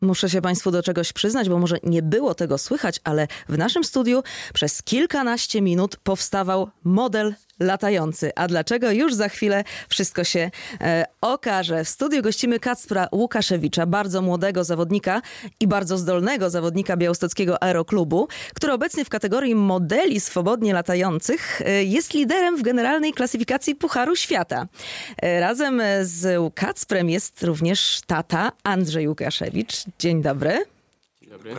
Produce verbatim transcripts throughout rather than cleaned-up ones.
Muszę się Państwu do czegoś przyznać, bo może nie było tego słychać, ale w naszym studiu przez kilkanaście minut powstawał model latający. A dlaczego? Już za chwilę wszystko się e, okaże. W studiu gościmy Kacpra Łukaszewicza, bardzo młodego zawodnika i bardzo zdolnego zawodnika Białostockiego Aeroklubu, który obecnie w kategorii modeli swobodnie latających e, jest liderem w generalnej klasyfikacji Pucharu Świata. E, razem z Kacprem jest również tata Andrzej Łukaszewicz. Dzień dobry. Dzień dobry.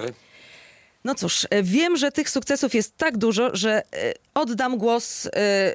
No cóż, wiem, że tych sukcesów jest tak dużo, że oddam głos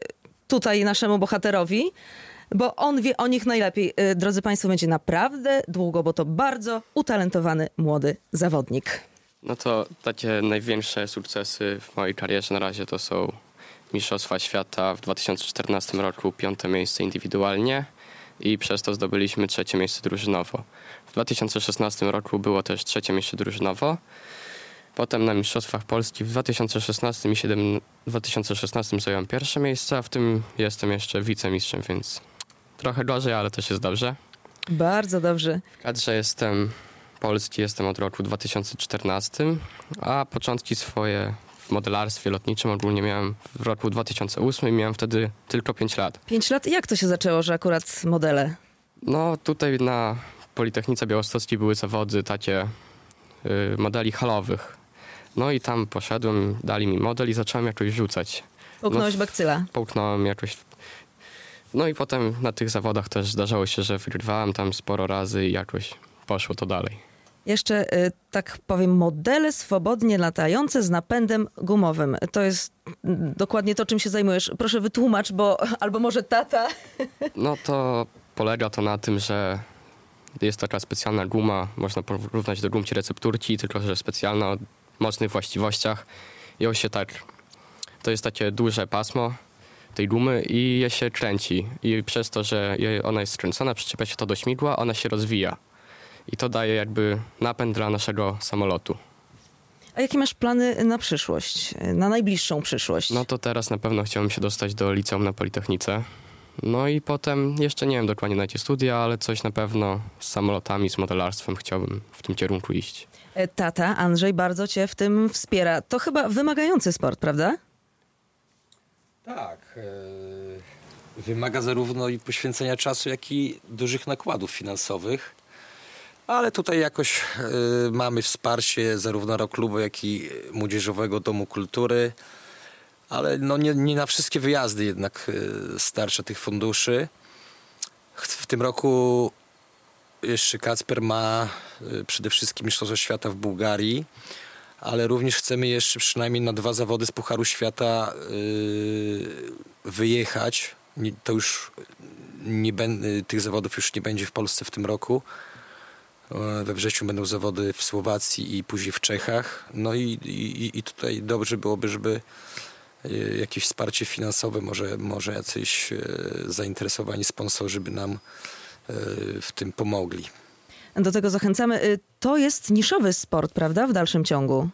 tutaj naszemu bohaterowi, bo on wie o nich najlepiej. Drodzy Państwo, będzie naprawdę długo, bo to bardzo utalentowany młody zawodnik. No to takie największe sukcesy w mojej karierze na razie to są Mistrzostwa Świata w dwa tysiące czternastym roku, piąte miejsce indywidualnie i przez to zdobyliśmy trzecie miejsce drużynowo. W dwa tysiące szesnastym roku było też trzecie miejsce drużynowo. Potem na Mistrzostwach Polski w dwa tysiące szesnastym i dwa tysiące szesnastym zająłem pierwsze miejsce, a w tym jestem jeszcze wicemistrzem, więc trochę gorzej, ale też jest dobrze. Bardzo dobrze. W kadrze jestem Polski, jestem od roku dwa tysiące czternastym, a początki swoje w modelarstwie lotniczym ogólnie miałem w roku dwa tysiące ósmym i miałem wtedy tylko pięć lat. Pięć lat? Jak to się zaczęło, że akurat modele? No tutaj na Politechnice Białostockiej były zawody takie y, modeli halowych. No i tam poszedłem, dali mi model i zacząłem jakoś rzucać. Połknąłeś no, bakcyla? Połknąłem jakoś. No i potem na tych zawodach też zdarzało się, że wygrywałem tam sporo razy i jakoś poszło to dalej. Jeszcze, y, tak powiem, modele swobodnie latające z napędem gumowym. To jest dokładnie to, czym się zajmujesz. Proszę wytłumacz, bo albo może tata. No to polega to na tym, że jest taka specjalna guma, można porównać do gumki recepturki, tylko że specjalna o mocnych właściwościach. I on się tak, to jest takie duże pasmo tej gumy i je się kręci. I przez to, że ona jest skręcona, przyczepia się to do śmigła, ona się rozwija. I to daje jakby napęd dla naszego samolotu. A jakie masz plany na przyszłość, na najbliższą przyszłość? No to teraz na pewno chciałbym się dostać do liceum na Politechnice. No i potem, jeszcze nie wiem dokładnie na jakie studia, ale coś na pewno z samolotami, z modelarstwem chciałbym w tym kierunku iść. Tata, Andrzej, bardzo cię w tym wspiera. To chyba wymagający sport, prawda? Tak. Yy, wymaga zarówno i poświęcenia czasu, jak i dużych nakładów finansowych. Ale tutaj jakoś yy, mamy wsparcie zarówno Aeroklubu, jak i Młodzieżowego Domu Kultury. Ale no nie, nie na wszystkie wyjazdy jednak yy, starcza tych funduszy. W tym roku jeszcze Kacper ma y, przede wszystkim Mistrzostwa Świata w Bułgarii, ale również chcemy jeszcze przynajmniej na dwa zawody z Pucharu Świata y, wyjechać. Nie, to już nie ben, tych zawodów już nie będzie w Polsce w tym roku. Y, we wrześniu będą zawody w Słowacji i później w Czechach. No i, i, i tutaj dobrze byłoby, żeby y, jakieś wsparcie finansowe, może, może jacyś y, zainteresowani sponsorzy by nam w tym pomogli. Do tego zachęcamy. To jest niszowy sport, prawda? W dalszym ciągu.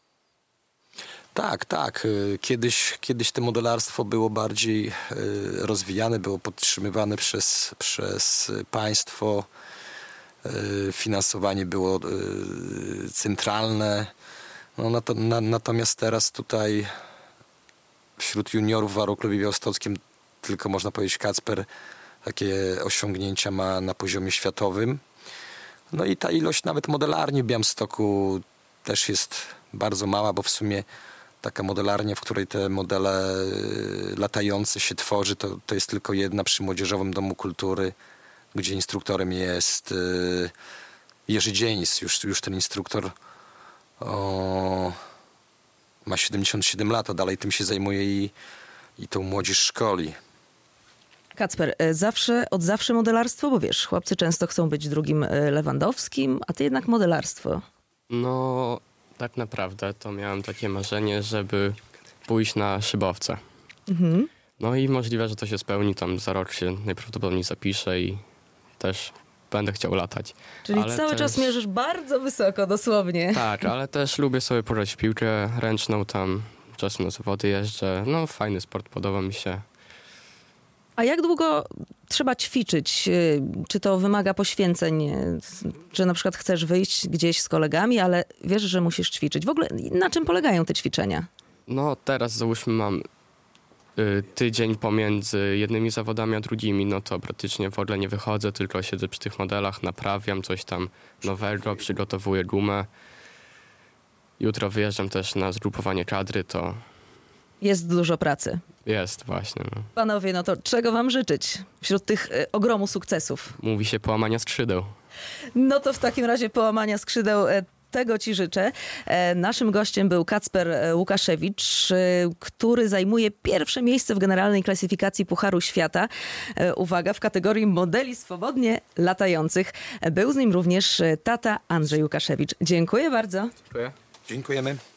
Tak, tak. Kiedyś, kiedyś to modelarstwo było bardziej rozwijane, było podtrzymywane przez, przez państwo. Finansowanie było centralne. No, nato, na, natomiast teraz tutaj wśród juniorów w Aeroklubie Białostockim tylko można powiedzieć Kacper takie osiągnięcia ma na poziomie światowym. No i ta ilość nawet modelarni w Białymstoku też jest bardzo mała, bo w sumie taka modelarnia, w której te modele latające się tworzy, to, to jest tylko jedna przy Młodzieżowym Domu Kultury, gdzie instruktorem jest Jerzy Dzienis. Już, już ten instruktor o, ma siedemdziesiąt siedem lat, a dalej tym się zajmuje i, i tą młodzież szkoli. Kacper, zawsze, od zawsze modelarstwo, bo wiesz, chłopcy często chcą być drugim Lewandowskim, a ty jednak modelarstwo. No, tak naprawdę to miałem takie marzenie, żeby pójść na szybowce. Mhm. No i możliwe, że to się spełni, tam za rok się najprawdopodobniej zapiszę i też będę chciał latać. Czyli ale cały też... czas mierzysz bardzo wysoko, dosłownie. Tak, ale też lubię sobie pograć w piłkę ręczną, tam czasem na zawody jeżdżę. No, fajny sport, podoba mi się. A jak długo trzeba ćwiczyć? Czy to wymaga poświęceń? Czy na przykład chcesz wyjść gdzieś z kolegami, ale wiesz, że musisz ćwiczyć? W ogóle na czym polegają te ćwiczenia? No teraz załóżmy mam y, tydzień pomiędzy jednymi zawodami a drugimi, no to praktycznie w ogóle nie wychodzę, tylko siedzę przy tych modelach, naprawiam coś tam nowego, przygotowuję gumę. Jutro wyjeżdżam też na zgrupowanie kadry, to Jest dużo pracy. jest właśnie. No. Panowie, no to czego wam życzyć wśród tych y, ogromu sukcesów? Mówi się połamania skrzydeł. No to w takim razie połamania skrzydeł e, tego ci życzę. E, Naszym gościem był Kacper e, Łukaszewicz, e, który zajmuje pierwsze miejsce w generalnej klasyfikacji Pucharu Świata. E, Uwaga, w kategorii modeli swobodnie latających. E, Był z nim również e, tata Andrzej Łukaszewicz. Dziękuję bardzo. Dziękuję. Dziękujemy.